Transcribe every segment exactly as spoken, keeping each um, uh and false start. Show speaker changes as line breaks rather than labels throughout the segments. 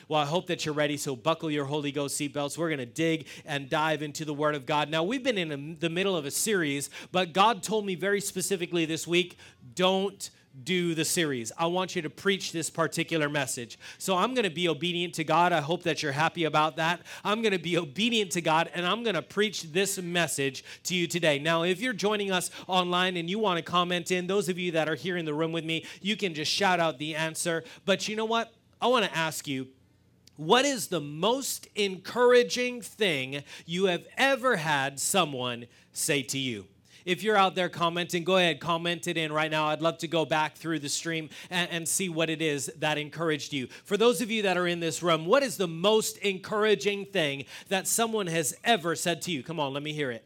Well, I hope that you're ready, so buckle your Holy Ghost seatbelts. We're going to dig and dive into the Word of God. Now, we've been in a, the middle of a series, but God told me very specifically this week, don't do the series. I want you to preach this particular message. So I'm going to be obedient to God. I hope that you're happy about that. I'm going to be obedient to God, and I'm going to preach this message to you today. Now, if you're joining us online and you want to comment in, those of you that are here in the room with me, you can just shout out the answer. But you know what? I want to ask you, what is the most encouraging thing you have ever had someone say to you? If you're out there commenting, go ahead, comment it in right now. I'd love to go back through the stream and, and see what it is that encouraged you. For those of you that are in this room, what is the most encouraging thing that someone has ever said to you? Come on, let me hear it.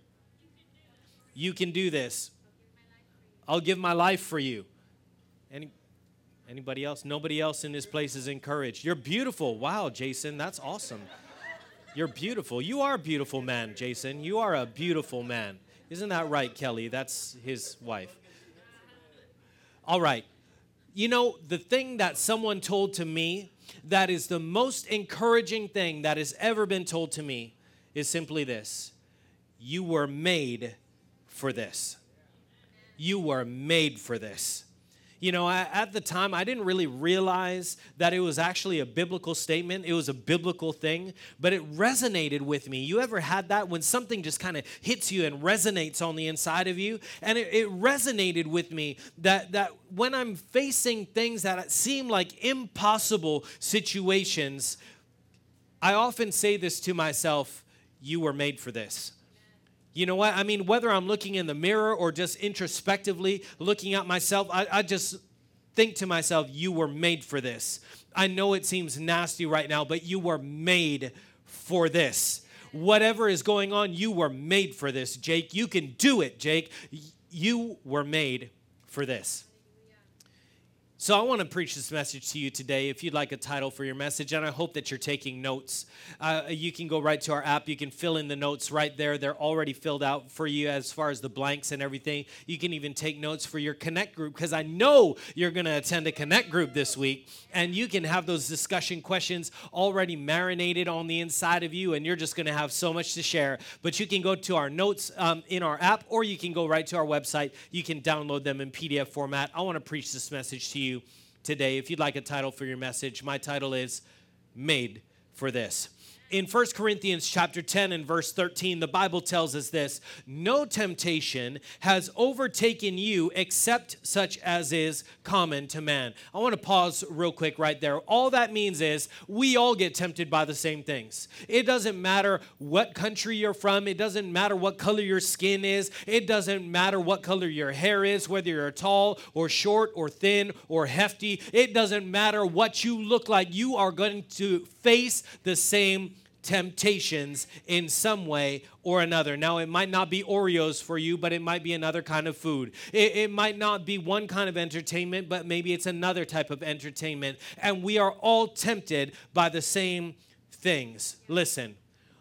You can do this. I'll give my life for you. Any, anybody else? Nobody else in this place is encouraged. You're beautiful. Wow, Jason, that's awesome. You're beautiful. You are a beautiful man, Jason. You are a beautiful man. Isn't that right, Kelly? That's his wife. All right. You know, the thing that someone told to me that is the most encouraging thing that has ever been told to me is simply this. You were made for this. You were made for this. You know, at the time, I didn't really realize that it was actually a biblical statement. It was a biblical thing, but it resonated with me. You ever had that when something just kind of hits you and resonates on the inside of you? And it, it resonated with me that, that when I'm facing things that seem like impossible situations, I often say this to myself, you were made for this. You know what? I mean, whether I'm looking in the mirror or just introspectively looking at myself, I, I just think to myself, you were made for this. I know it seems nasty right now, but you were made for this. Whatever is going on, you were made for this, Jake. You can do it, Jake. You were made for this. So I want to preach this message to you today. If you'd like a title for your message, and I hope that you're taking notes, uh, you can go right to our app. You can fill in the notes right there. They're already filled out for you as far as the blanks and everything. You can even take notes for your Connect group, because I know you're going to attend a Connect group this week, and you can have those discussion questions already marinated on the inside of you, and you're just going to have so much to share. But you can go to our notes um, in our app, or you can go right to our website. You can download them in P D F format. I want to preach this message to you today. If you'd like a title for your message, my title is Made for This. In First Corinthians chapter ten and verse thirteen, the Bible tells us this: no temptation has overtaken you except such as is common to man. I want to pause real quick right there. All that means is we all get tempted by the same things. It doesn't matter what country you're from. It doesn't matter what color your skin is. It doesn't matter what color your hair is, whether you're tall or short or thin or hefty. It doesn't matter what you look like. You are going to face the same temptations in some way or another. Now, it might not be Oreos for you, but it might be another kind of food. It, it might not be one kind of entertainment, but maybe it's another type of entertainment. And we are all tempted by the same things. Listen,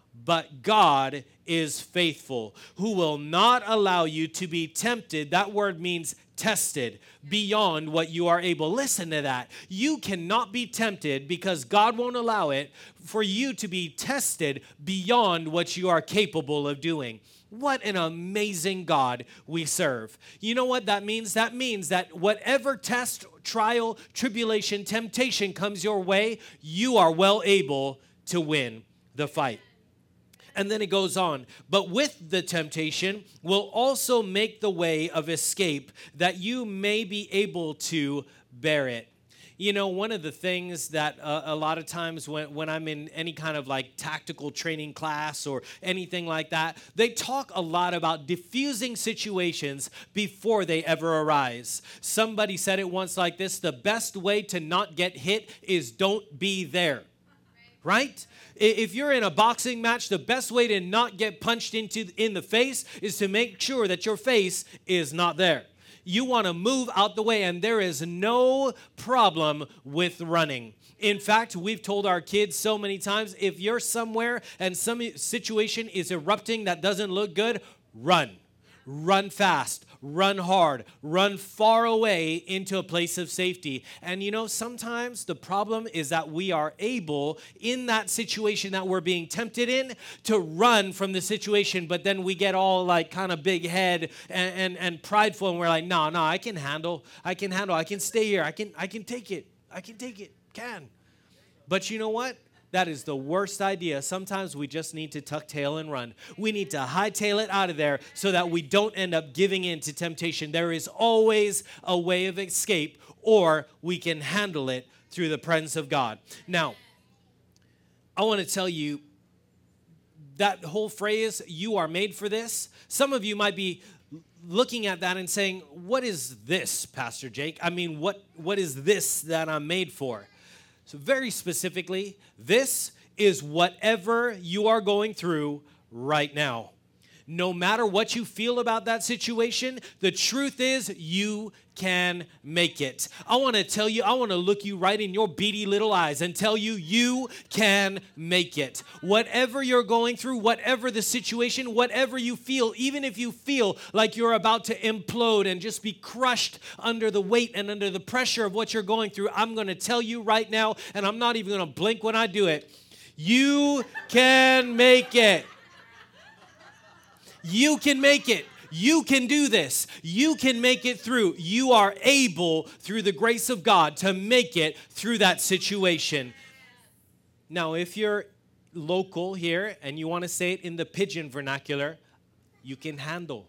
but God is faithful, who will not allow you to be tempted. That word means tested beyond what you are able. Listen to that. You cannot be tempted because God won't allow it for you to be tested beyond what you are capable of doing. What an amazing God we serve. You know what that means? That means that whatever test, trial, tribulation, temptation comes your way, you are well able to win the fight. And then it goes on, but with the temptation will also make the way of escape that you may be able to bear it. You know, one of the things that uh, a lot of times when, when I'm in any kind of like tactical training class or anything like that, they talk a lot about diffusing situations before they ever arise. Somebody said it once like this: the best way to not get hit is don't be there. Right? If you're in a boxing match, the best way to not get punched into in the face is to make sure that your face is not there. You want to move out the way, and there is no problem with running. In fact, we've told our kids so many times, if you're somewhere and some situation is erupting that doesn't look good, run. Run fast. run hard, run far away into a place of safety. And you know, sometimes the problem is that we are able, in that situation that we're being tempted in, to run from the situation, but then we get all like kind of big head and, and, and prideful, and we're like, no, no, I can handle, I can handle, I can stay here, I can, I can take it, I can take it, can. But you know what? That is the worst idea. Sometimes we just need to tuck tail and run. We need to hightail it out of there so that we don't end up giving in to temptation. There is always a way of escape, or we can handle it through the presence of God. Now, I want to tell you that whole phrase, you are made for this. Some of you might be looking at that and saying, what is this, Pastor Jake? I mean, what what is this that I'm made for? So very specifically, this is whatever you are going through right now. No matter what you feel about that situation, the truth is you can make it. I want to tell you, I want to look you right in your beady little eyes and tell you, you can make it. Whatever you're going through, whatever the situation, whatever you feel, even if you feel like you're about to implode and just be crushed under the weight and under the pressure of what you're going through, I'm going to tell you right now, and I'm not even going to blink when I do it, you can make it. You can make it. You can do this. You can make it through. You are able, through the grace of God, to make it through that situation. Now, if you're local here and you want to say it in the pidgin vernacular, you can handle.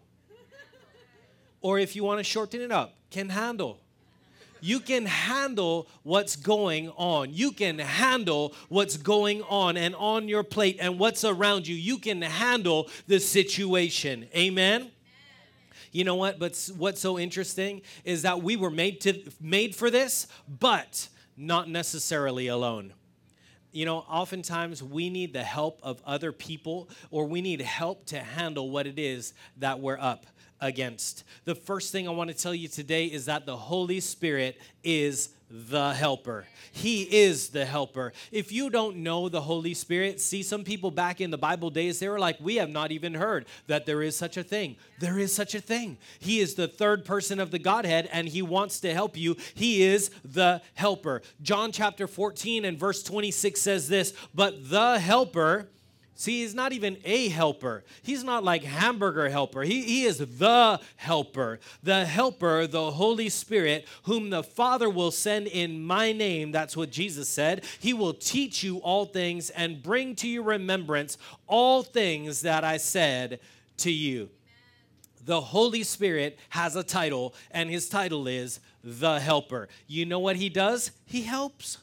Or if you want to shorten it up, can handle. You can handle what's going on. You can handle what's going on and on your plate and what's around you. You can handle the situation. Amen? You know what? But what's so interesting is that we were made to made for this, but not necessarily alone. You know, oftentimes we need the help of other people, or we need help to handle what it is that we're up against. The first thing I want to tell you today is that the Holy Spirit is the helper. He is the helper. If you don't know the Holy Spirit, see, some people back in the Bible days, they were like, we have not even heard that there is such a thing. There is such a thing. He is the third person of the Godhead, and he wants to help you. He is the helper. John chapter fourteen and verse twenty-six says this, but the helper, see, he's not even a helper. He's not like hamburger helper. He, he is the helper. The helper, the Holy Spirit, whom the Father will send in my name. That's what Jesus said. He will teach you all things and bring to your remembrance all things that I said to you. The Holy Spirit has a title, and his title is the helper. You know what he does? He helps.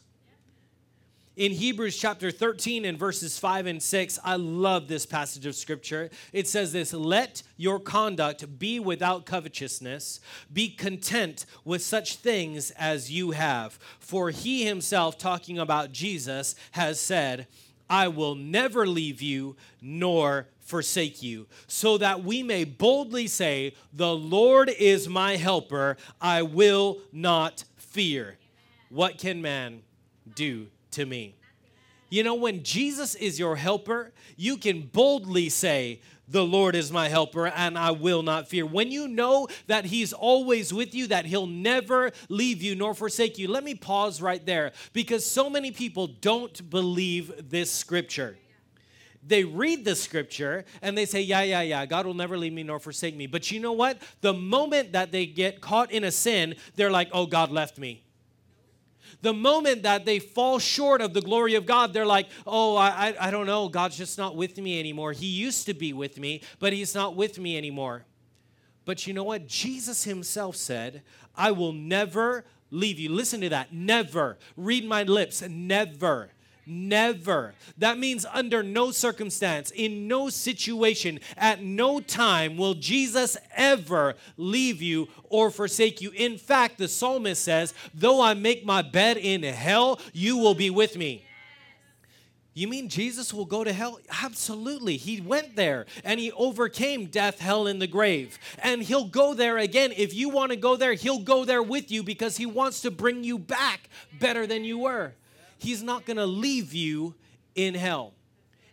In Hebrews chapter thirteen and verses five and six, I love this passage of scripture. It says this, let your conduct be without covetousness. Be content with such things as you have. For he himself, talking about Jesus, has said, I will never leave you nor forsake you, so that we may boldly say, the Lord is my helper. I will not fear. What can man do to me? You know, when Jesus is your helper, you can boldly say, the Lord is my helper and I will not fear. When you know that he's always with you, that he'll never leave you nor forsake you. Let me pause right there, because so many people don't believe this scripture. They read the scripture and they say, yeah, yeah, yeah, God will never leave me nor forsake me. But you know what? The moment that they get caught in a sin, they're like, oh, God left me. The moment that they fall short of the glory of God, they're like, oh, I, I, I don't know. God's just not with me anymore. He used to be with me, but he's not with me anymore. But you know what? Jesus himself said, I will never leave you. Listen to that. Never. Read my lips. Never. Never. That means under no circumstance, in no situation, at no time will Jesus ever leave you or forsake you. In fact, the psalmist says, though I make my bed in hell, you will be with me. You mean Jesus will go to hell? Absolutely. He went there and he overcame death, hell, and the grave. And he'll go there again. If you want to go there, he'll go there with you, because he wants to bring you back better than you were. He's not going to leave you in hell.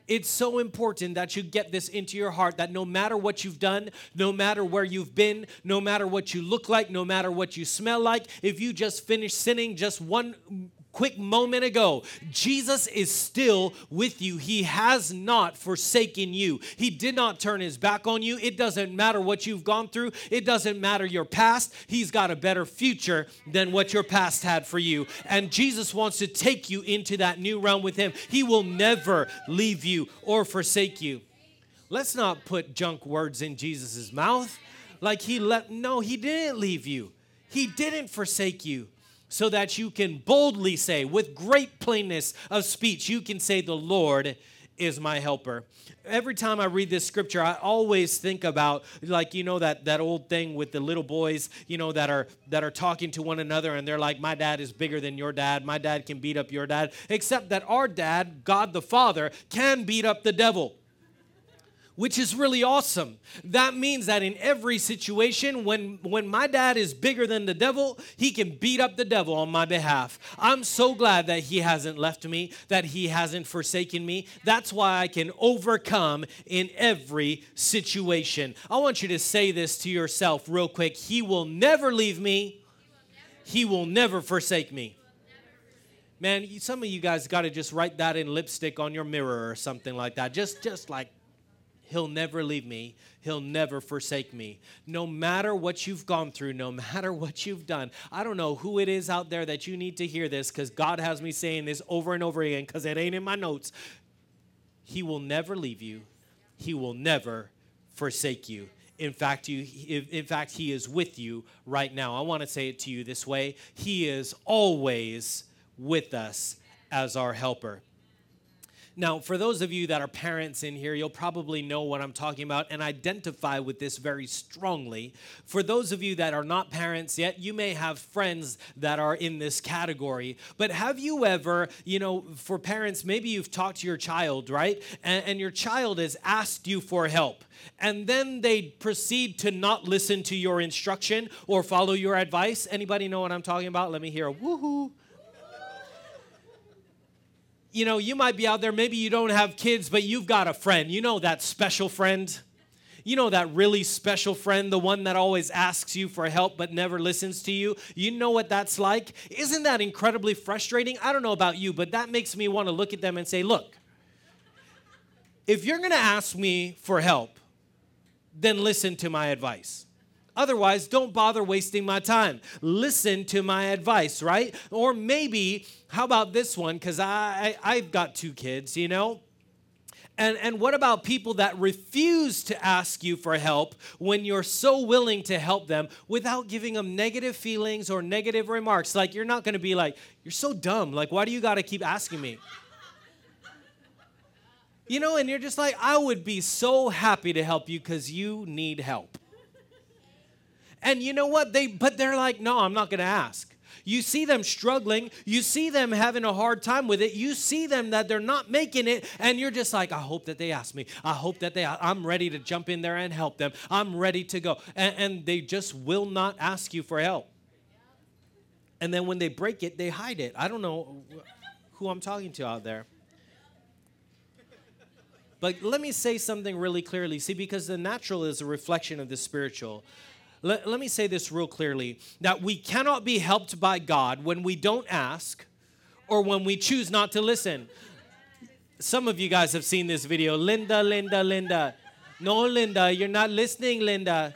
It's so important that you get this into your heart that no matter what you've done, no matter where you've been, no matter what you look like, no matter what you smell like, if you just finished sinning just one quick moment ago, Jesus is still with you. He has not forsaken you. He did not turn his back on you. It doesn't matter what you've gone through. It doesn't matter your past. He's got a better future than what your past had for you. And Jesus wants to take you into that new realm with him. He will never leave you or forsake you. Let's not put junk words in Jesus' mouth. Like he let, no, he didn't leave you. He didn't forsake you. So that you can boldly say, with great plainness of speech, you can say, the Lord is my helper. Every time I read this scripture, I always think about, like, you know, that, that old thing with the little boys, you know, that are that are talking to one another, and they're like, my dad is bigger than your dad. My dad can beat up your dad. Except that our dad, God the Father, can beat up the devil, which is really awesome. That means that in every situation, when, when my dad is bigger than the devil, he can beat up the devil on my behalf. I'm so glad that he hasn't left me, that he hasn't forsaken me. That's why I can overcome in every situation. I want you to say this to yourself real quick. He will never leave me. He will never forsake me. Man, some of you guys got to just write that in lipstick on your mirror or something like that. Just, just like, he'll never leave me. He'll never forsake me. No matter what you've gone through, no matter what you've done. I don't know who it is out there that you need to hear this, because God has me saying this over and over again because it ain't in my notes. He will never leave you. He will never forsake you. In fact, you, in fact, he is with you right now. I want to say it to you this way. He is always with us as our helper. Now, for those of you that are parents in here, you'll probably know what I'm talking about and identify with this very strongly. For those of you that are not parents yet, you may have friends that are in this category. But have you ever, you know, for parents, maybe you've talked to your child, right? And, and your child has asked you for help. And then they proceed to not listen to your instruction or follow your advice. Anybody know what I'm talking about? Let me hear a woohoo. You know, you might be out there, maybe you don't have kids, but you've got a friend. You know that special friend? You know that really special friend, the one that always asks you for help but never listens to you? You know what that's like? Isn't that incredibly frustrating? I don't know about you, but that makes me want to look at them and say, look, if you're going to ask me for help, then listen to my advice. Otherwise, don't bother wasting my time. Listen to my advice, right? Or maybe, how about this one? Because I, I, I've got two kids, you know? And, and what about people that refuse to ask you for help when you're so willing to help them without giving them negative feelings or negative remarks? Like, you're not going to be like, you're so dumb. Like, why do you got to keep asking me? You know, and you're just like, I would be so happy to help you because you need help. And you know what? They, but they're like, no, I'm not going to ask. You see them struggling. You see them having a hard time with it. You see them that they're not making it. And you're just like, I hope that they ask me. I hope that they, I'm ready to jump in there and help them. I'm ready to go. And, and they just will not ask you for help. And then when they break it, they hide it. I don't know who I'm talking to out there. But let me say something really clearly. See, because the natural is a reflection of the spiritual. Let, let me say this real clearly, that we cannot be helped by God when we don't ask or when we choose not to listen. Some of you guys have seen this video. Linda, Linda, Linda. No, Linda, you're not listening, Linda.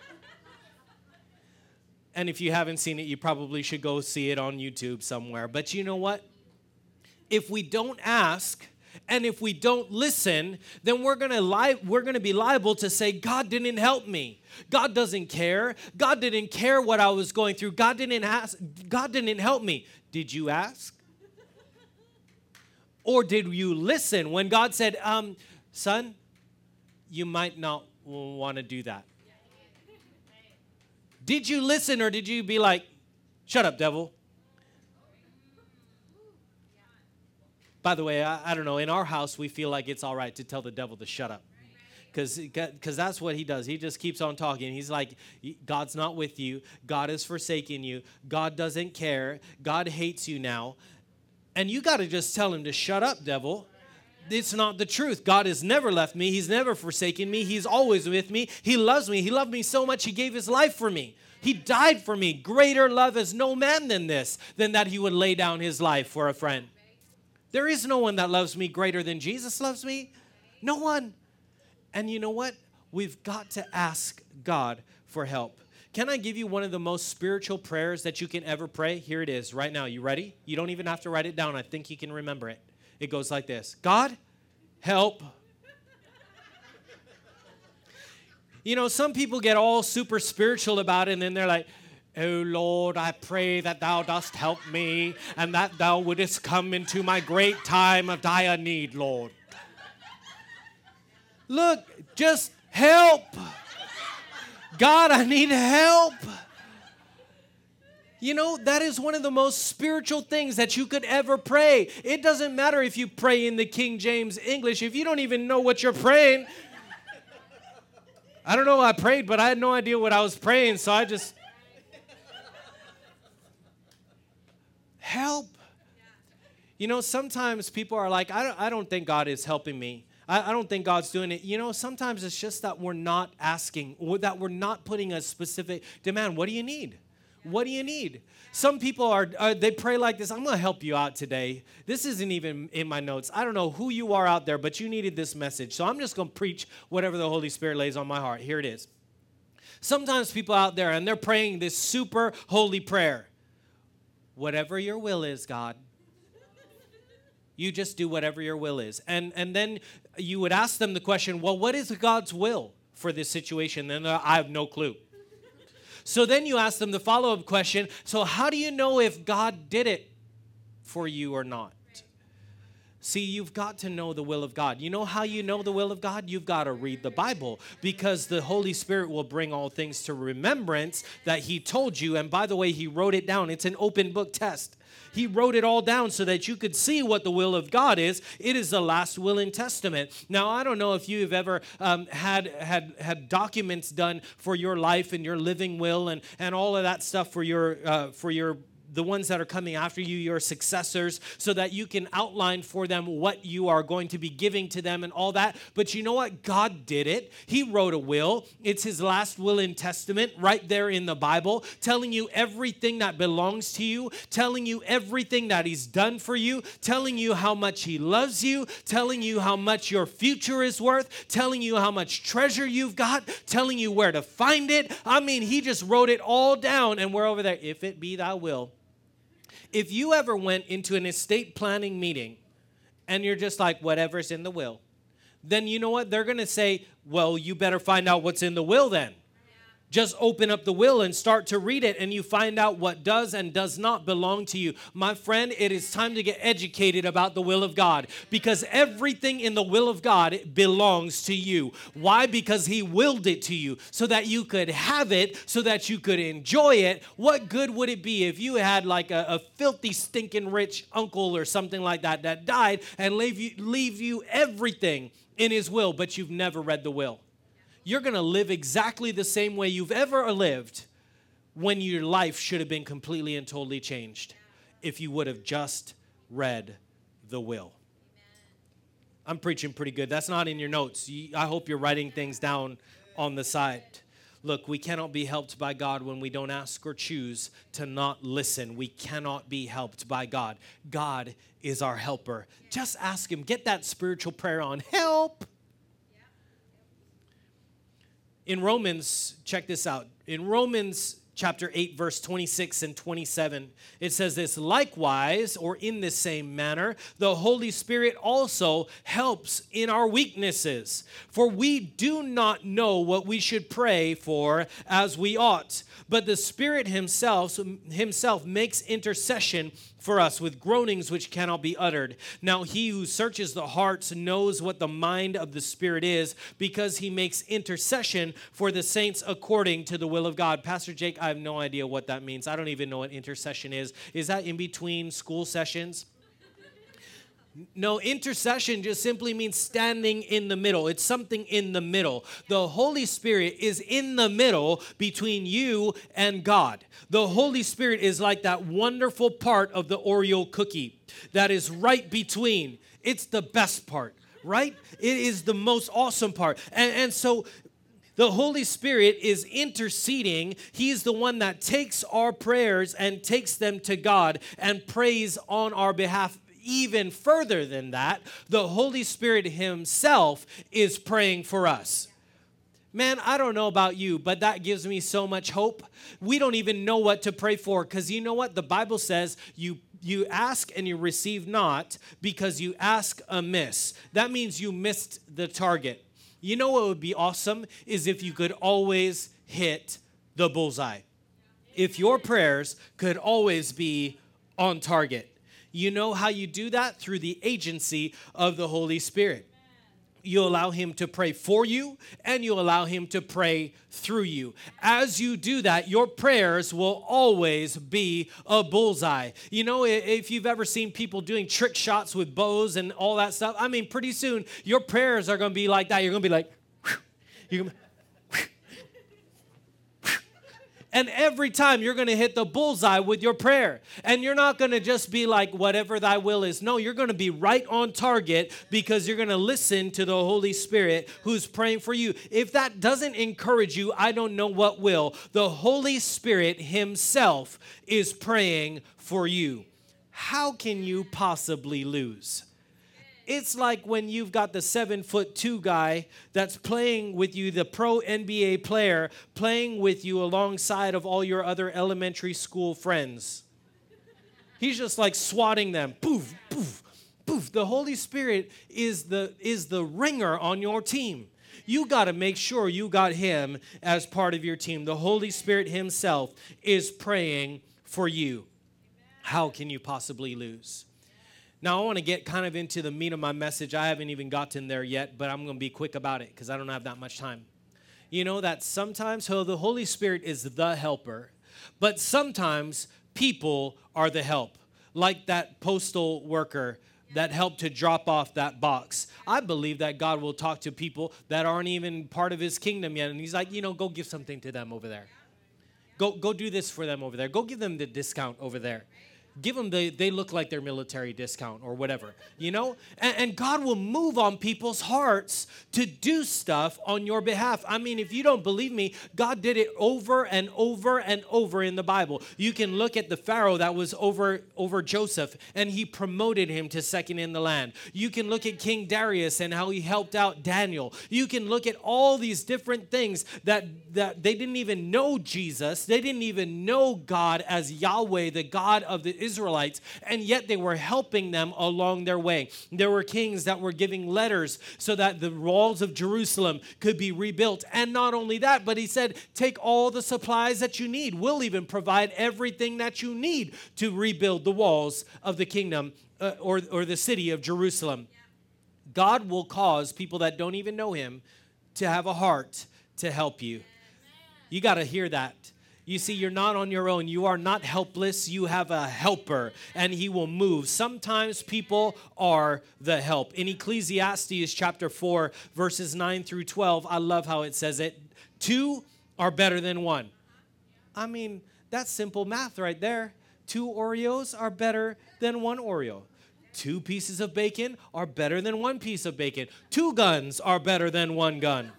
And if you haven't seen it, you probably should go see it on YouTube somewhere. But you know what? If we don't ask, and if we don't listen, then we're gonna li- we're gonna be liable to say, God didn't help me. God doesn't care. God didn't care what I was going through. God didn't ask. God didn't help me. Did you ask? Or did you listen when God said, um, son, you might not want to do that? Did you listen, or did you be like, shut up, devil? By the way, I, I don't know, in our house, we feel like it's all right to tell the devil to shut up. Because because that's what he does. He just keeps on talking. He's like, God's not with you. God has forsaken you. God doesn't care. God hates you now. And you got to just tell him to shut up, devil. It's not the truth. God has never left me. He's never forsaken me. He's always with me. He loves me. He loved me so much, he gave his life for me. He died for me. Greater love has no man than this, than that he would lay down his life for a friend. There is no one that loves me greater than Jesus loves me. No one. And you know what? We've got to ask God for help. Can I give you one of the most spiritual prayers that you can ever pray? Here it is right now. You ready? You don't even have to write it down. I think you can remember it. It goes like this. God, help. You know, some people get all super spiritual about it, and then they're like, oh, Lord, I pray that thou dost help me, and that thou wouldest come into my great time of dire need, Lord. Look, just help. God, I need help. You know, that is one of the most spiritual things that you could ever pray. It doesn't matter if you pray in the King James English. If you don't even know what you're praying, I don't know what I prayed, but I had no idea what I was praying, so I just... Help. You know, sometimes people are like, I don't, I don't think God is helping me. I, I don't think God's doing it. You know, sometimes it's just that we're not asking, or that we're not putting a specific demand. What do you need? What do you need? Some people are, uh, they pray like this. I'm going to help you out today. This isn't even in my notes. I don't know who you are out there, but you needed this message. So I'm just going to preach whatever the Holy Spirit lays on my heart. Here it is. Sometimes people out there, and they're praying this super holy prayer. Whatever your will is, God. You just do whatever your will is. And, and then you would ask them the question, well, what is God's will for this situation? And I have no clue. So then you ask them the follow-up question, so how do you know if God did it for you or not? See, you've got to know the will of God. You know how you know the will of God? You've got to read the Bible, because the Holy Spirit will bring all things to remembrance that he told you. And by the way, he wrote it down. It's an open book test. He wrote it all down so that you could see what the will of God is. It is the last will and testament. Now, I don't know if you've ever um, had, had, had documents done for your life and your living will and, and all of that stuff for your, uh, for your the ones that are coming after you, your successors, so that you can outline for them what you are going to be giving to them and all that. But you know what? God did it. He wrote a will. It's his last will and testament right there in the Bible, telling you everything that belongs to you, telling you everything that he's done for you, telling you how much he loves you, telling you how much your future is worth, telling you how much treasure you've got, telling you where to find it. I mean, he just wrote it all down, and we're over there. If it be thy will. If you ever went into an estate planning meeting and you're just like, whatever's in the will, then you know what? They're going to say, well, you better find out what's in the will then. Just open up the will and start to read it, and you find out what does and does not belong to you. My friend, it is time to get educated about the will of God, because everything in the will of God belongs to you. Why? Because he willed it to you so that you could have it, so that you could enjoy it. What good would it be if you had like a, a filthy, stinking rich uncle or something like that that died and leave you, leave you everything in his will, but you've never read the will? You're going to live exactly the same way you've ever lived when your life should have been completely and totally changed if you would have just read the will. I'm preaching pretty good. That's not in your notes. I hope you're writing things down on the side. Look, we cannot be helped by God when we don't ask or choose to not listen. We cannot be helped by God. God is our helper. Just ask him. Get that spiritual prayer on. Help. In Romans, check this out. In Romans chapter eight, verse twenty-six and twenty-seven, it says this, likewise, or in the same manner, the Holy Spirit also helps in our weaknesses. For we do not know what we should pray for as we ought, but the Spirit himself, himself makes intercession for us with groanings which cannot be uttered. Now he who searches the hearts knows what the mind of the Spirit is, because he makes intercession for the saints according to the will of God. Pastor Jake, I have no idea what that means. I don't even know what intercession is. Is that in between school sessions? No, intercession just simply means standing in the middle. It's something in the middle. The Holy Spirit is in the middle between you and God. The Holy Spirit is like that wonderful part of the Oreo cookie that is right between. It's the best part, right? It is the most awesome part. And, and so the Holy Spirit is interceding. He's the one that takes our prayers and takes them to God and prays on our behalf. Even further than that, the Holy Spirit himself is praying for us. Man, I don't know about you, but that gives me so much hope. We don't even know what to pray for because you know what? The Bible says you you ask and you receive not because you ask amiss. That means you missed the target. You know what would be awesome is if you could always hit the bullseye. If your prayers could always be on target. You know how you do that? Through the agency of the Holy Spirit. You allow him to pray for you, and you allow him to pray through you. As you do that, your prayers will always be a bullseye. You know, if you've ever seen people doing trick shots with bows and all that stuff, I mean, pretty soon, your prayers are going to be like that. You're going to be like, whew, you're going to And every time you're going to hit the bullseye with your prayer. And you're not going to just be like, whatever thy will is. No, you're going to be right on target because you're going to listen to the Holy Spirit who's praying for you. If that doesn't encourage you, I don't know what will. The Holy Spirit himself is praying for you. How can you possibly lose? It's like when you've got the seven foot two guy that's playing with you, the pro N B A player, playing with you alongside of all your other elementary school friends. He's just like swatting them. Poof, poof, poof. The Holy Spirit is the, is the ringer on your team. You got to make sure you got him as part of your team. The Holy Spirit himself is praying for you. How can you possibly lose? Now, I want to get kind of into the meat of my message. I haven't even gotten there yet, but I'm going to be quick about it because I don't have that much time. You know that sometimes so the Holy Spirit is the helper, but sometimes people are the help, like that postal worker that helped to drop off that box. I believe that God will talk to people that aren't even part of his kingdom yet, and he's like, you know, go give something to them over there. Go, go do this for them over there. Go give them the discount over there. Give them the, they look like their military discount or whatever, you know? And, and God will move on people's hearts to do stuff on your behalf. I mean, if you don't believe me, God did it over and over and over in the Bible. You can look at the Pharaoh that was over, over Joseph, and he promoted him to second in the land. You can look at King Darius and how he helped out Daniel. You can look at all these different things that, that they didn't even know Jesus. They didn't even know God as Yahweh, the God of the Israelites, and yet they were helping them along their way. There were kings that were giving letters so that the walls of Jerusalem could be rebuilt. And not only that, but he said, take all the supplies that you need. We'll even provide everything that you need to rebuild the walls of the kingdom uh, or, or the city of Jerusalem. God will cause people that don't even know him to have a heart to help you. You got to hear that. You see, you're not on your own. You are not helpless. You have a helper, and he will move. Sometimes people are the help. In Ecclesiastes chapter four, verses nine through twelve, I love how it says it. Two are better than one. I mean, that's simple math right there. Two Oreos are better than one Oreo. Two pieces of bacon are better than one piece of bacon. Two guns are better than one gun.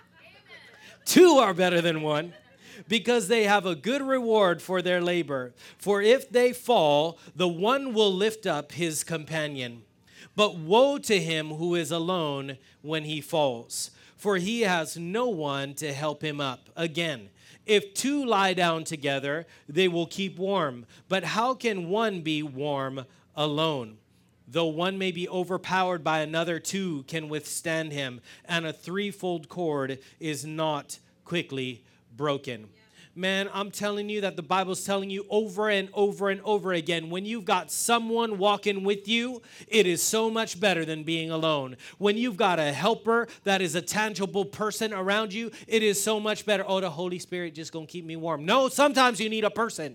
Two are better than one, because they have a good reward for their labor. For if they fall, the one will lift up his companion. But woe to him who is alone when he falls, for he has no one to help him up. Again, if two lie down together, they will keep warm. But how can one be warm alone? Though one may be overpowered by another, two can withstand him, and a threefold cord is not quickly broken. Man, I'm telling you that the Bible's telling you over and over and over again, when you've got someone walking with you, it is so much better than being alone. When you've got a helper that is a tangible person around you, it is so much better. Oh, the Holy Spirit just gonna keep me warm. No, sometimes you need a person.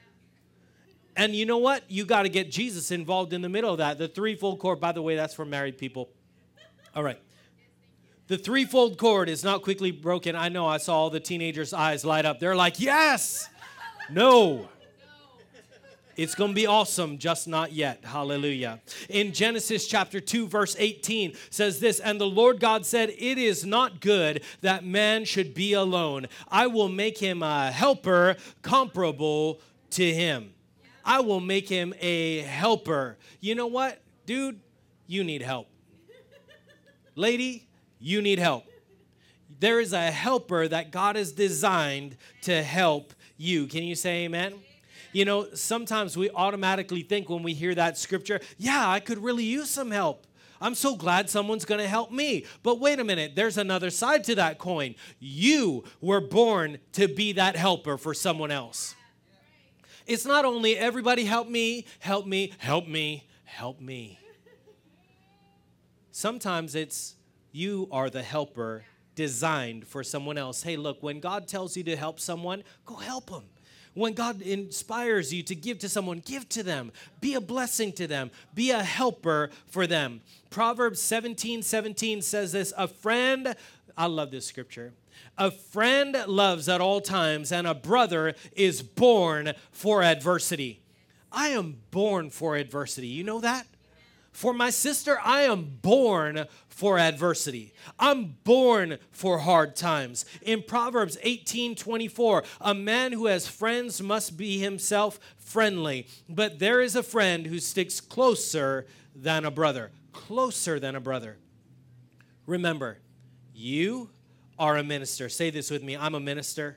And you know what? You got to get Jesus involved in the middle of that. The threefold cord, by the way, that's for married people. All right. The threefold cord is not quickly broken. I know I saw all the teenagers' eyes light up. They're like, yes! No. It's going to be awesome, just not yet. Hallelujah. In Genesis chapter two, verse eighteen says this, and the Lord God said, it is not good that man should be alone. I will make him a helper comparable to him. I will make him a helper. You know what, dude? You need help. Lady, you need help. There is a helper that God has designed to help you. Can you say amen? You know, sometimes we automatically think when we hear that scripture, yeah, I could really use some help. I'm so glad someone's going to help me. But wait a minute, there's another side to that coin. You were born to be that helper for someone else. It's not only everybody help me, help me, help me, help me. Sometimes it's you are the helper designed for someone else. Hey, look, when God tells you to help someone, go help them. When God inspires you to give to someone, give to them. Be a blessing to them. Be a helper for them. Proverbs seventeen seventeen says this, a friend, I love this scripture, a friend loves at all times, and a brother is born for adversity. I am born for adversity. You know that? For my sister, I am born for adversity. I'm born for hard times. In Proverbs eighteen twenty-four, a man who has friends must be himself friendly, but there is a friend who sticks closer than a brother. Closer than a brother. Remember, you are a minister. Say this with me. I'm a minister.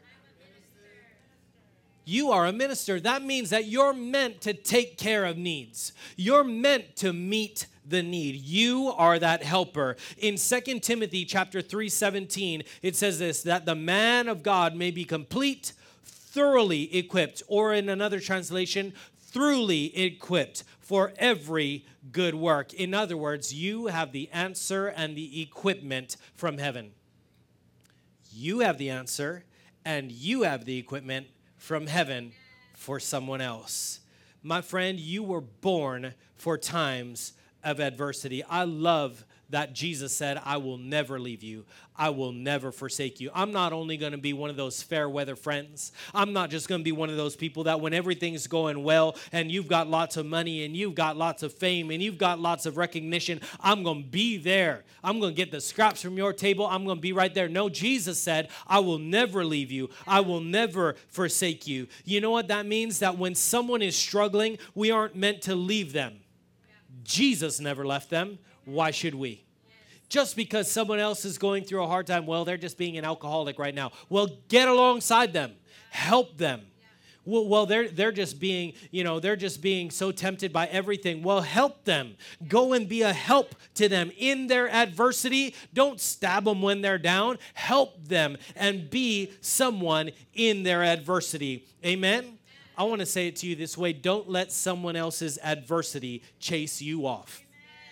You are a minister. That means that you're meant to take care of needs. You're meant to meet the need. You are that helper. In Second Timothy chapter three seventeen, it says this, that the man of God may be complete, thoroughly equipped, or in another translation, thoroughly equipped for every good work. In other words, you have the answer and the equipment from heaven. You have the answer and you have the equipment from heaven for someone else. My friend, you were born for times of adversity. I love that Jesus said, I will never leave you. I will never forsake you. I'm not only going to be one of those fair weather friends. I'm not just going to be one of those people that when everything's going well and you've got lots of money and you've got lots of fame and you've got lots of recognition, I'm going to be there. I'm going to get the scraps from your table. I'm going to be right there. No, Jesus said, I will never leave you. I will never forsake you. You know what that means? That when someone is struggling, we aren't meant to leave them. Jesus never left them. Why should we? Just because someone else is going through a hard time, well, they're just being an alcoholic right now. Well, get alongside them. Help them. Well, well, they're they're just being, you know, they're just being so tempted by everything. Well, help them. Go and be a help to them in their adversity. Don't stab them when they're down. Help them and be someone in their adversity. Amen? I want to say it to you this way. Don't let someone else's adversity chase you off.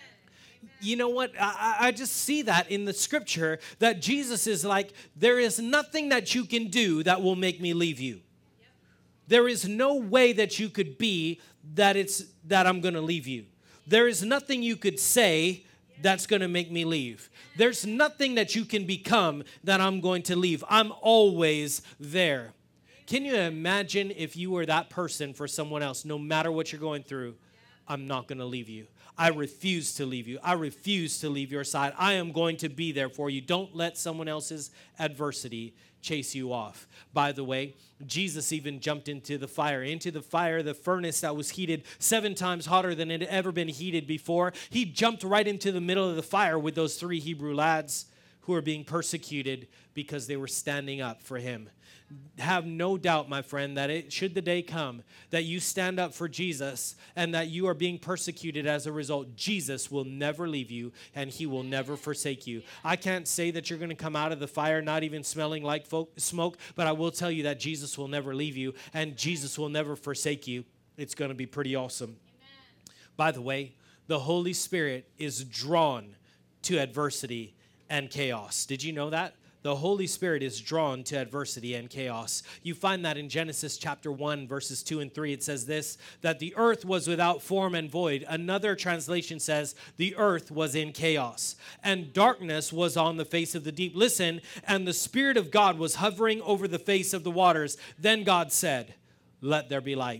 You know what? I, I just see that in the scripture that Jesus is like, there is nothing that you can do that will make me leave you. There is no way that you could be that it's that I'm going to leave you. There is nothing you could say that's going to make me leave. There's nothing that you can become that I'm going to leave. I'm always there. Can you imagine if you were that person for someone else, no matter what you're going through? I'm not going to leave you. I refuse to leave you. I refuse to leave your side. I am going to be there for you. Don't let someone else's adversity chase you off. By the way, Jesus even jumped into the fire, into the fire, the furnace that was heated seven times hotter than it had ever been heated before. He jumped right into the middle of the fire with those three Hebrew lads who were being persecuted because they were standing up for him. Have no doubt, my friend, that it, should the day come that you stand up for Jesus and that you are being persecuted as a result, Jesus will never leave you and he will never forsake you. I can't say that you're going to come out of the fire not even smelling like folk, smoke, but I will tell you that Jesus will never leave you and Jesus will never forsake you. It's going to be pretty awesome. Amen. By the way, the Holy Spirit is drawn to adversity and chaos. Did you know that? The Holy Spirit is drawn to adversity and chaos. You find that in Genesis chapter one, verses two and three. It says this, that the earth was without form and void. Another translation says the earth was in chaos, and darkness was on the face of the deep. Listen, and the Spirit of God was hovering over the face of the waters. Then God said, let there be light.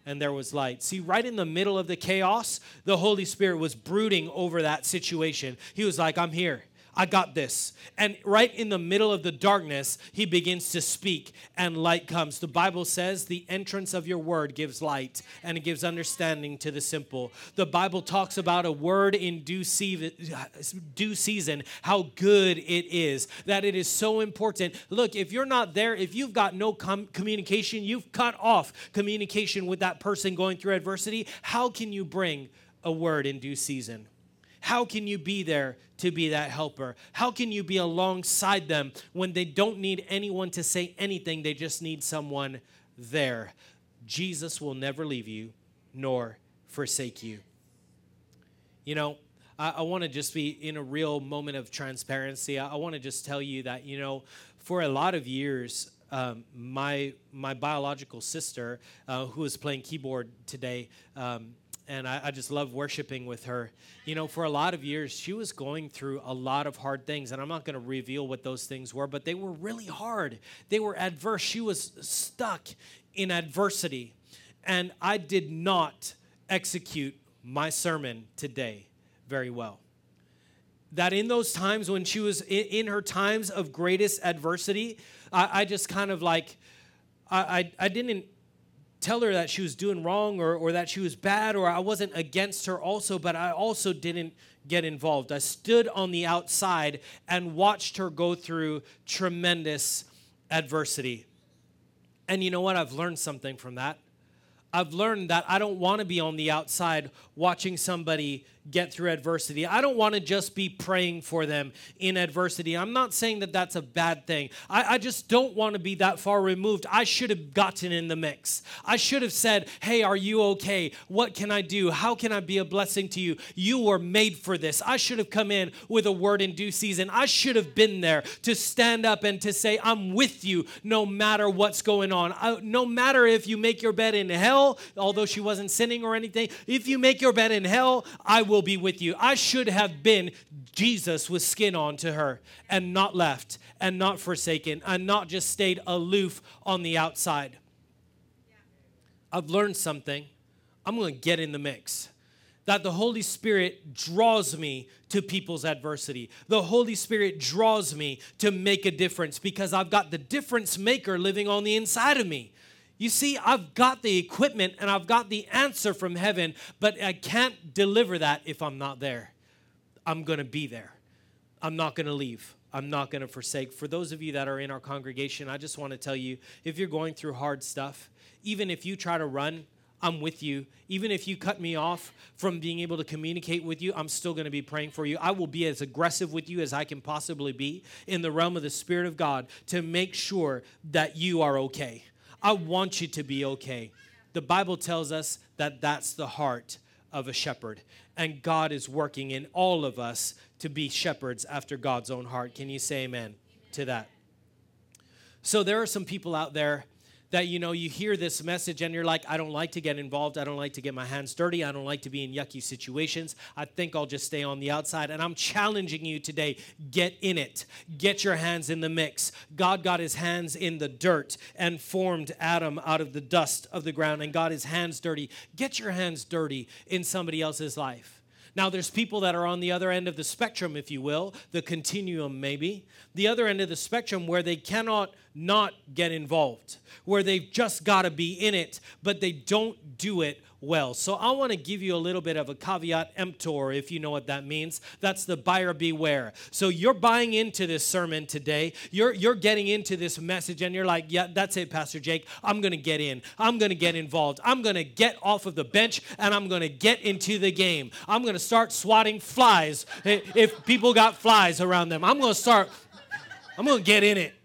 and there was light. See, right in the middle of the chaos, the Holy Spirit was brooding over that situation. He was like, I'm here. I got this. And right in the middle of the darkness, he begins to speak and light comes. The Bible says the entrance of your word gives light and it gives understanding to the simple. The Bible talks about a word in due season, due season, how good it is, that it is so important. Look, if you're not there, if you've got no com- communication, you've cut off communication with that person going through adversity, how can you bring a word in due season? How can you be there to be that helper? How can you be alongside them when they don't need anyone to say anything? They just need someone there. Jesus will never leave you nor forsake you. You know, I, I want to just be in a real moment of transparency. I, I want to just tell you that, you know, for a lot of years, um, my my biological sister, uh, who is playing keyboard today, um, and I, I just love worshiping with her. You know, for a lot of years, she was going through a lot of hard things. And I'm not going to reveal what those things were, but they were really hard. They were adverse. She was stuck in adversity. And I did not execute my sermon today very well. That in those times when she was in, in her times of greatest adversity, I, I just kind of like, I, I, I didn't tell her that she was doing wrong or, or that she was bad, or I wasn't against her also, but I also didn't get involved. I stood on the outside and watched her go through tremendous adversity. And you know what? I've learned something from that. I've learned that I don't want to be on the outside watching somebody get through adversity. I don't want to just be praying for them in adversity. I'm not saying that that's a bad thing. I, I just don't want to be that far removed. I should have gotten in the mix. I should have said, hey, are you okay? What can I do? How can I be a blessing to you? You were made for this. I should have come in with a word in due season. I should have been there to stand up and to say, I'm with you no matter what's going on. I, no matter if you make your bed in hell, although she wasn't sinning or anything, if you make your bed in hell, I will be with you. I should have been Jesus with skin on to her and not left and not forsaken and not just stayed aloof on the outside. I've learned something. I'm going to get in the mix. That the Holy Spirit draws me to people's adversity. The Holy Spirit draws me to make a difference because I've got the difference maker living on the inside of me. You see, I've got the equipment and I've got the answer from heaven, but I can't deliver that if I'm not there. I'm going to be there. I'm not going to leave. I'm not going to forsake. For those of you that are in our congregation, I just want to tell you, if you're going through hard stuff, even if you try to run, I'm with you. Even if you cut me off from being able to communicate with you, I'm still going to be praying for you. I will be as aggressive with you as I can possibly be in the realm of the Spirit of God to make sure that you are okay. I want you to be okay. The Bible tells us that that's the heart of a shepherd. And God is working in all of us to be shepherds after God's own heart. Can you say amen to that? So there are some people out there that, you know, you hear this message and you're like, I don't like to get involved. I don't like to get my hands dirty. I don't like to be in yucky situations. I think I'll just stay on the outside. And I'm challenging you today, get in it. Get your hands in the mix. God got his hands in the dirt and formed Adam out of the dust of the ground and got his hands dirty. Get your hands dirty in somebody else's life. Now, there's people that are on the other end of the spectrum, if you will, the continuum maybe, the other end of the spectrum where they cannot not get involved, where they've just got to be in it, but they don't do it well. So I want to give you a little bit of a caveat emptor, if you know what that means. That's the buyer beware. So you're buying into this sermon today. You're, you're getting into this message and you're like, yeah, that's it, Pastor Jake. I'm going to get in. I'm going to get involved. I'm going to get off of the bench and I'm going to get into the game. I'm going to start swatting flies if people got flies around them. I'm going to start, I'm going to get in it.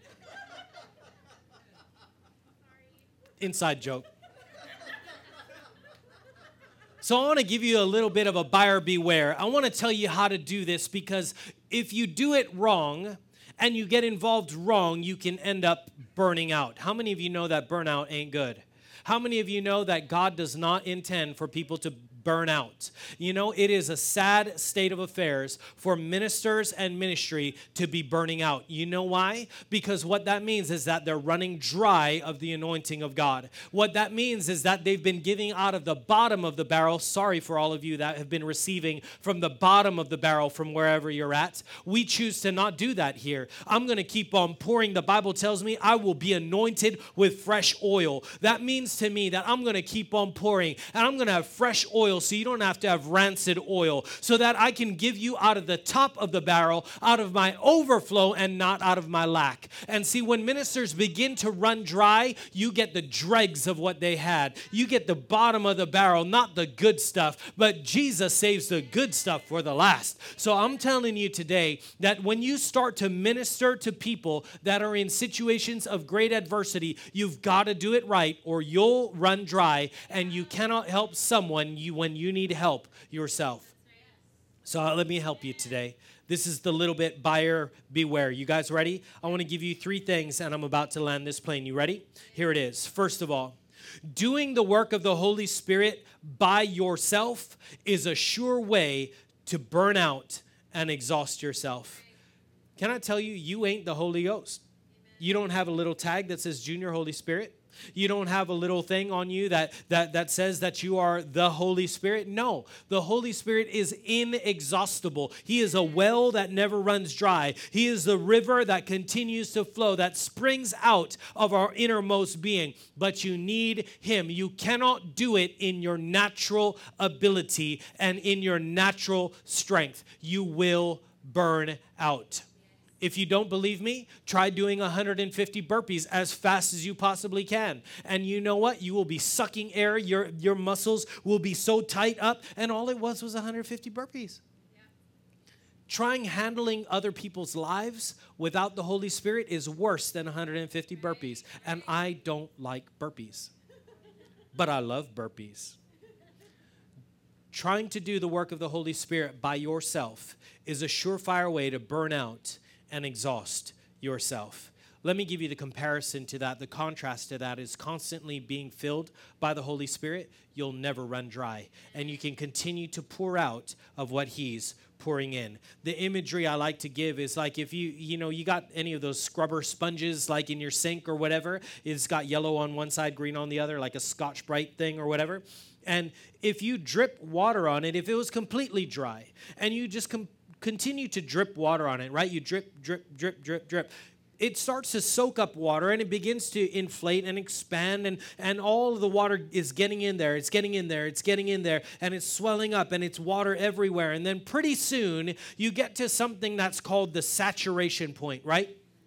Inside joke. So I want to give you a little bit of a buyer beware. I want to tell you how to do this because if you do it wrong and you get involved wrong, you can end up burning out. How many of you know that burnout ain't good? How many of you know that God does not intend for people to burn out. You know, it is a sad state of affairs for ministers and ministry to be burning out. You know why? Because what that means is that they're running dry of the anointing of God. What that means is that they've been giving out of the bottom of the barrel. Sorry for all of you that have been receiving from the bottom of the barrel from wherever you're at. We choose to not do that here. I'm going to keep on pouring. The Bible tells me I will be anointed with fresh oil. That means to me that I'm going to keep on pouring, and I'm going to have fresh oil so you don't have to have rancid oil, so that I can give you out of the top of the barrel, out of my overflow and not out of my lack. And see, when ministers begin to run dry, you get the dregs of what they had. You get the bottom of the barrel, not the good stuff, but Jesus saves the good stuff for the last. So I'm telling you today that when you start to minister to people that are in situations of great adversity, you've got to do it right or you'll run dry, and you cannot help someone you when you need help yourself. So uh, let me help you today. This is the little bit buyer beware. You guys ready? I want to give you three things, and I'm about to land this plane. You ready? Here it is. First of all, doing the work of the Holy Spirit by yourself is a sure way to burn out and exhaust yourself. Can I tell you, you ain't the Holy Ghost. You don't have a little tag that says Junior Holy Spirit. You don't have a little thing on you that, that, that says that you are the Holy Spirit. No, the Holy Spirit is inexhaustible. He is a well that never runs dry. He is the river that continues to flow, that springs out of our innermost being. But you need Him. You cannot do it in your natural ability and in your natural strength. You will burn out. If you don't believe me, try doing one hundred fifty burpees as fast as you possibly can. And you know what? You will be sucking air. Your, your muscles will be so tight up. And all it was was one hundred fifty burpees. Yeah. Trying handling other people's lives without the Holy Spirit is worse than one hundred fifty burpees. And I don't like burpees. But I love burpees. Trying to do the work of the Holy Spirit by yourself is a surefire way to burn out and exhaust yourself. Let me give you the comparison to that. The contrast to that is constantly being filled by the Holy Spirit. You'll never run dry, and you can continue to pour out of what He's pouring in. The imagery I like to give is like if you, you know, you got any of those scrubber sponges like in your sink or whatever. It's got yellow on one side, green on the other, like a Scotch-Brite thing or whatever. And if you drip water on it, if it was completely dry, and you just com- continue to drip water on it, right? You drip, drip, drip, drip, drip. It starts to soak up water, and it begins to inflate and expand, and, and all of the water is getting in there. It's getting in there. It's getting in there, and it's swelling up, and it's water everywhere. And then pretty soon, you get to something that's called the saturation point, right?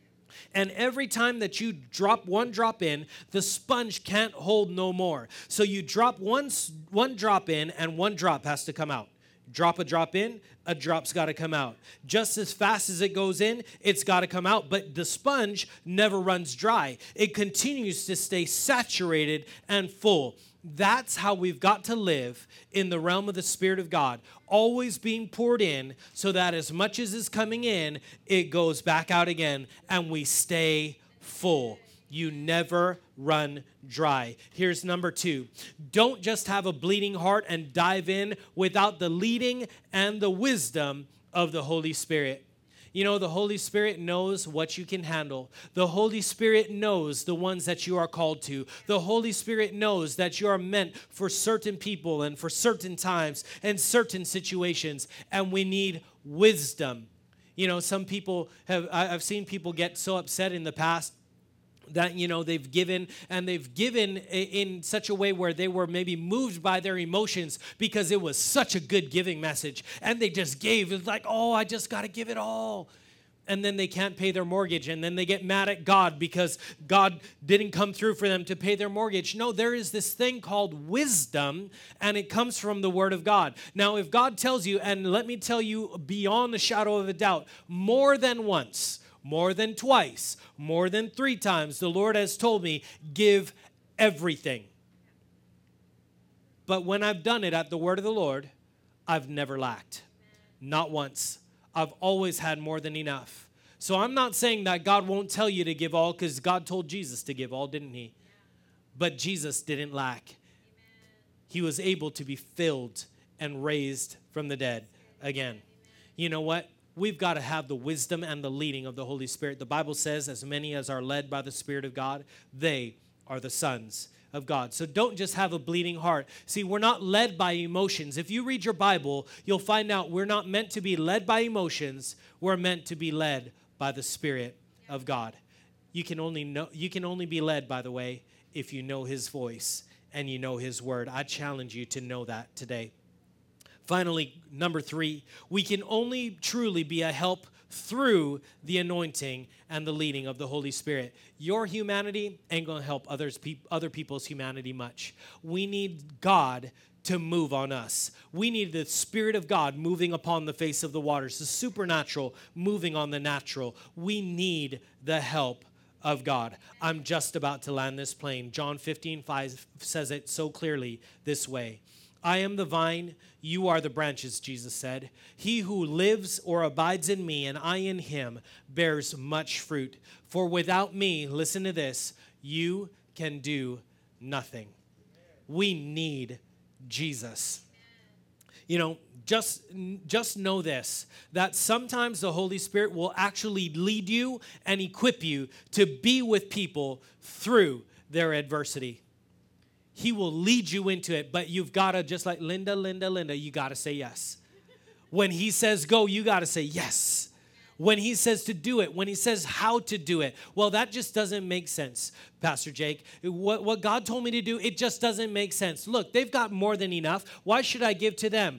And every time that you drop one drop in, the sponge can't hold no more. So you drop one, one drop in, and one drop has to come out. Drop a drop in, a drop's got to come out. Just as fast as it goes in, it's got to come out. But the sponge never runs dry. It continues to stay saturated and full. That's how we've got to live in the realm of the Spirit of God, always being poured in so that as much as is coming in, it goes back out again, and we stay full. You never run dry. Here's number two. Don't just have a bleeding heart and dive in without the leading and the wisdom of the Holy Spirit. You know, the Holy Spirit knows what you can handle. The Holy Spirit knows the ones that you are called to. The Holy Spirit knows that you are meant for certain people and for certain times and certain situations, and we need wisdom. You know, some people have, I've seen people get so upset in the past that, you know, they've given, and they've given in such a way where they were maybe moved by their emotions because it was such a good giving message. And they just gave. It's like, oh, I just got to give it all. And then they can't pay their mortgage. And then they get mad at God because God didn't come through for them to pay their mortgage. No, there is this thing called wisdom, and it comes from the Word of God. Now, if God tells you, and let me tell you beyond a shadow of a doubt, more than once, more than twice, more than three times, the Lord has told me, give everything. But when I've done it at the word of the Lord, I've never lacked. Not once. I've always had more than enough. So I'm not saying that God won't tell you to give all, because God told Jesus to give all, didn't He? But Jesus didn't lack. he was able to be filled and raised from the dead again. You know what? We've got to have the wisdom and the leading of the Holy Spirit. The Bible says, as many as are led by the Spirit of God, they are the sons of God. So don't just have a bleeding heart. See, we're not led by emotions. If you read your Bible, you'll find out we're not meant to be led by emotions. We're meant to be led by the Spirit of God. You can only know, you can only be led, by the way, if you know his voice and you know his word. I challenge you to know that today. Finally, number three, we can only truly be a help through the anointing and the leading of the Holy Spirit. Your humanity ain't going to help others, pe- other people's humanity much. We need God to move on us. We need the Spirit of God moving upon the face of the waters, the supernatural moving on the natural. We need the help of God. I'm just about to land this plane. John fifteen five says it so clearly this way. I am the vine, you are the branches, Jesus said. He who lives or abides in me and I in him bears much fruit. For without me, listen to this, you can do nothing. We need Jesus. You know, just, just know this, that sometimes the Holy Spirit will actually lead you and equip you to be with people through their adversity. He will lead you into it, but you've got to, just like Linda, Linda, Linda, you got to say yes. When he says go, you got to say yes. When he says to do it, when he says how to do it, well, that just doesn't make sense, Pastor Jake. What, what God told me to do, it just doesn't make sense. Look, they've got more than enough. Why should I give to them?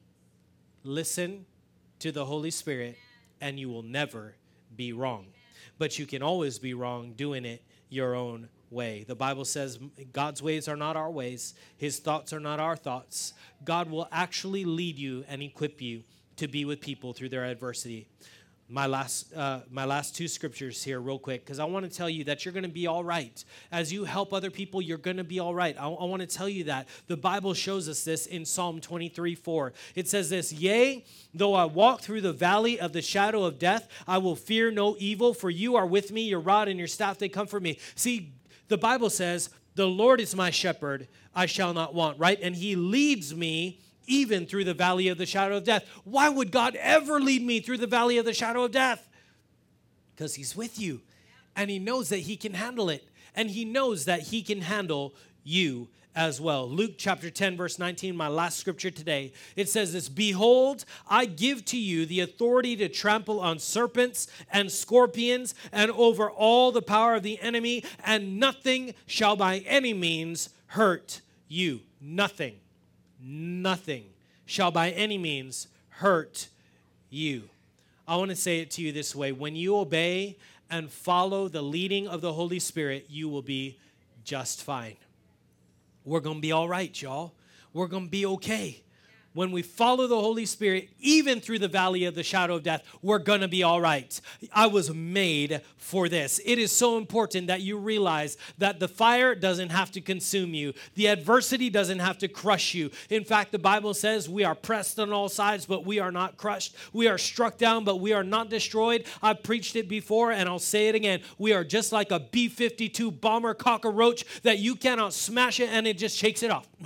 Listen to the Holy Spirit, and you will never be wrong. But you can always be wrong doing it your own way. The Bible says God's ways are not our ways. His thoughts are not our thoughts. God will actually lead you and equip you to be with people through their adversity. My last, uh, my last two scriptures here real quick, because I want to tell you that you're going to be all right. As you help other people, you're going to be all right. I, I want to tell you that. The Bible shows us this in Psalm twenty-three four. It says this, yea, though I walk through the valley of the shadow of death, I will fear no evil, for you are with me, your rod and your staff, they comfort me. See, the Bible says, the Lord is my shepherd, I shall not want, right? And he leads me even through the valley of the shadow of death. Why would God ever lead me through the valley of the shadow of death? Because he's with you, and he knows that he can handle it, and he knows that he can handle you as well. Luke chapter ten, verse nineteen, my last scripture today. It says this, behold, I give to you the authority to trample on serpents and scorpions and over all the power of the enemy, and nothing shall by any means hurt you. Nothing, nothing shall by any means hurt you. I want to say it to you this way. When you obey and follow the leading of the Holy Spirit, you will be just fine. We're going to be all right, y'all. We're going to be okay. When we follow the Holy Spirit, even through the valley of the shadow of death, we're going to be all right. I was made for this. It is so important that you realize that the fire doesn't have to consume you. The adversity doesn't have to crush you. In fact, the Bible says we are pressed on all sides, but we are not crushed. We are struck down, but we are not destroyed. I've preached it before, and I'll say it again. We are just like a B fifty-two bomber cockroach that you cannot smash it, and it just shakes it off.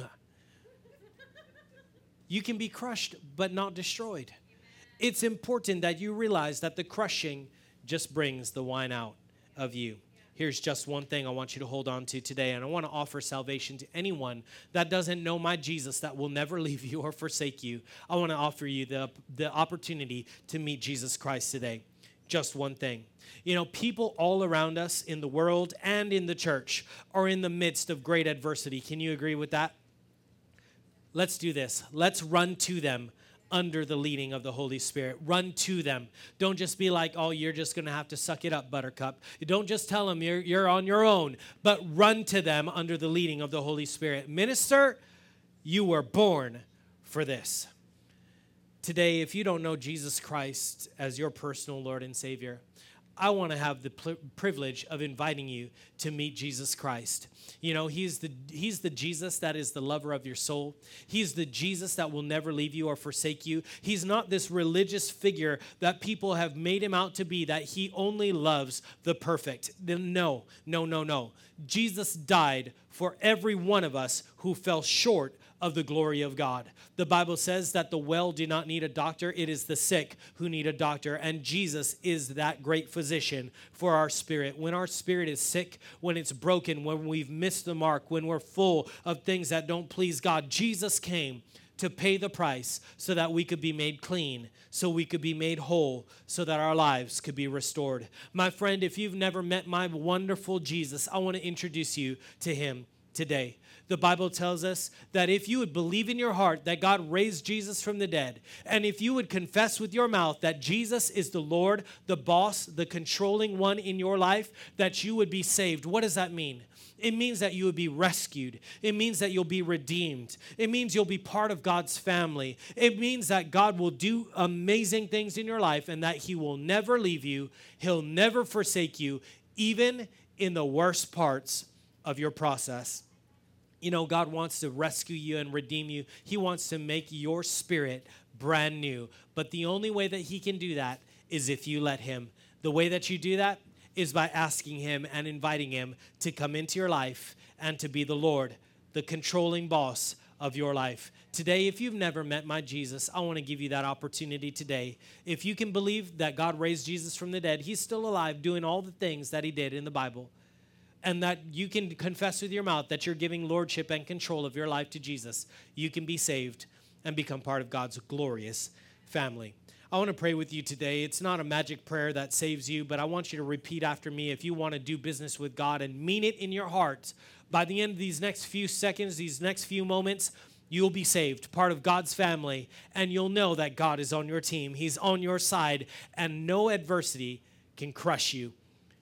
You can be crushed, but not destroyed. It's important that you realize that the crushing just brings the wine out of you. Here's just one thing I want you to hold on to today, and I want to offer salvation to anyone that doesn't know my Jesus that will never leave you or forsake you. I want to offer you the, the opportunity to meet Jesus Christ today. Just one thing. You know, people all around us in the world and in the church are in the midst of great adversity. Can you agree with that? Let's do this. Let's run to them under the leading of the Holy Spirit. Run to them. Don't just be like, oh, you're just going to have to suck it up, Buttercup. Don't just tell them you're, you're on your own, but run to them under the leading of the Holy Spirit. Minister, you were born for this. Today, if you don't know Jesus Christ as your personal Lord and Savior, I want to have the pl- privilege of inviting you to meet Jesus Christ. You know, he's the he's the Jesus that is the lover of your soul. He's the Jesus that will never leave you or forsake you. He's not this religious figure that people have made him out to be, that he only loves the perfect. No, no, no, no. Jesus died for every one of us who fell short of the glory of God. The Bible says that the well do not need a doctor. It is the sick who need a doctor. And Jesus is that great physician for our spirit. When our spirit is sick, when it's broken, when we've missed the mark, when we're full of things that don't please God, Jesus came to pay the price so that we could be made clean, so we could be made whole, so that our lives could be restored. My friend, if you've never met my wonderful Jesus, I want to introduce you to him today. The Bible tells us that if you would believe in your heart that God raised Jesus from the dead, and if you would confess with your mouth that Jesus is the Lord, the boss, the controlling one in your life, that you would be saved. What does that mean? It means that you would be rescued. It means that you'll be redeemed. It means you'll be part of God's family. It means that God will do amazing things in your life and that he will never leave you. He'll never forsake you, even in the worst parts of your process. You know, God wants to rescue you and redeem you. He wants to make your spirit brand new. But the only way that he can do that is if you let him. The way that you do that is by asking him and inviting him to come into your life and to be the Lord, the controlling boss of your life. Today, if you've never met my Jesus, I want to give you that opportunity today. If you can believe that God raised Jesus from the dead, he's still alive doing all the things that he did in the Bible, and that you can confess with your mouth that you're giving lordship and control of your life to Jesus, you can be saved and become part of God's glorious family. I want to pray with you today. It's not a magic prayer that saves you, but I want you to repeat after me if you want to do business with God and mean it in your heart. By the end of these next few seconds, these next few moments, you'll be saved, part of God's family, and you'll know that God is on your team. He's on your side, and no adversity can crush you.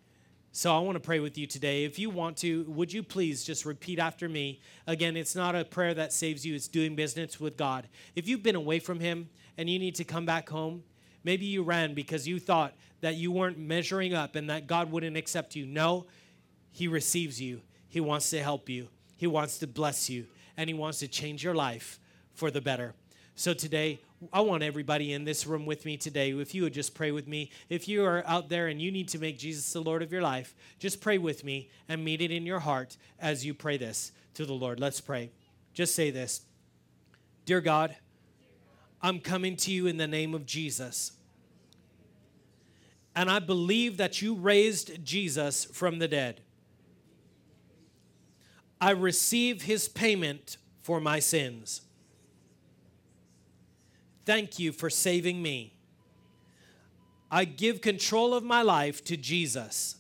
So I want to pray with you today. If you want to, would you please just repeat after me? Again, it's not a prayer that saves you. It's doing business with God. If you've been away from him and you need to come back home, maybe you ran because you thought that you weren't measuring up and that God wouldn't accept you. No, he receives you. He wants to help you. He wants to bless you. And he wants to change your life for the better. So today, I want everybody in this room with me today, if you would just pray with me. If you are out there and you need to make Jesus the Lord of your life, just pray with me and meet it in your heart as you pray this to the Lord. Let's pray. Just say this. Dear God, I'm coming to you in the name of Jesus. And I believe that you raised Jesus from the dead. I receive his payment for my sins. Thank you for saving me. I give control of my life to Jesus.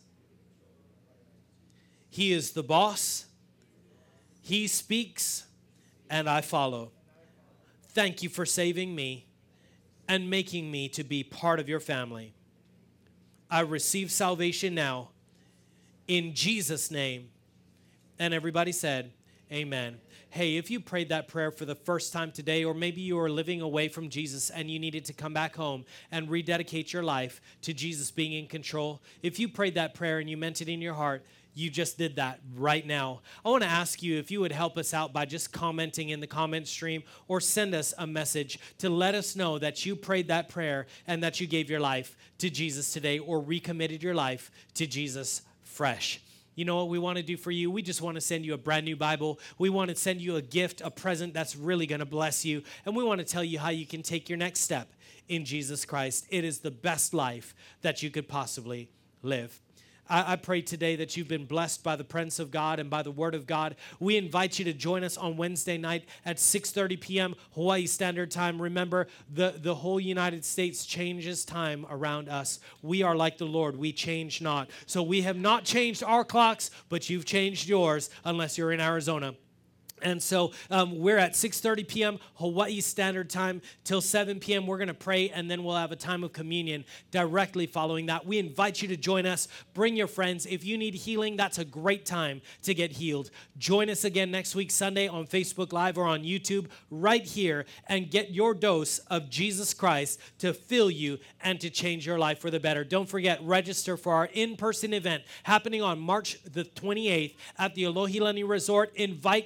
He is the boss. He speaks, and I follow. Thank you for saving me and making me to be part of your family. I receive salvation now in Jesus' name. And everybody said, amen. Hey, if you prayed that prayer for the first time today, or maybe you are living away from Jesus and you needed to come back home and rededicate your life to Jesus being in control, if you prayed that prayer and you meant it in your heart, you just did that right now. I want to ask you if you would help us out by just commenting in the comment stream or send us a message to let us know that you prayed that prayer and that you gave your life to Jesus today or recommitted your life to Jesus fresh. You know what we want to do for you? We just want to send you a brand new Bible. We want to send you a gift, a present that's really going to bless you. And we want to tell you how you can take your next step in Jesus Christ. It is the best life that you could possibly live. I, I pray today that you've been blessed by the presence of God and by the Word of God. We invite you to join us on Wednesday night at six thirty p.m. Hawaii Standard Time. Remember, the, the whole United States changes time around us. We are like the Lord. We change not. So we have not changed our clocks, but you've changed yours unless you're in Arizona. And so um, we're at six thirty p.m. Hawaii Standard Time till seven p.m. We're going to pray, and then we'll have a time of communion directly following that. We invite you to join us. Bring your friends. If you need healing, that's a great time to get healed. Join us again next week, Sunday, on Facebook Live or on YouTube right here, and get your dose of Jesus Christ to fill you and to change your life for the better. Don't forget, register for our in-person event happening on March the twenty-eighth at the Alohilani Resort. Invite every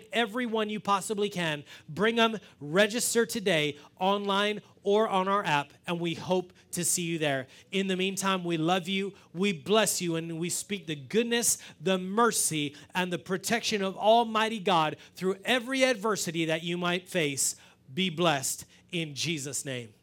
everyone you possibly can. Bring them, register today online or on our app, and we hope to see you there. In the meantime, we love you, we bless you, and we speak the goodness, the mercy, and the protection of Almighty God through every adversity that you might face. Be blessed in Jesus' name.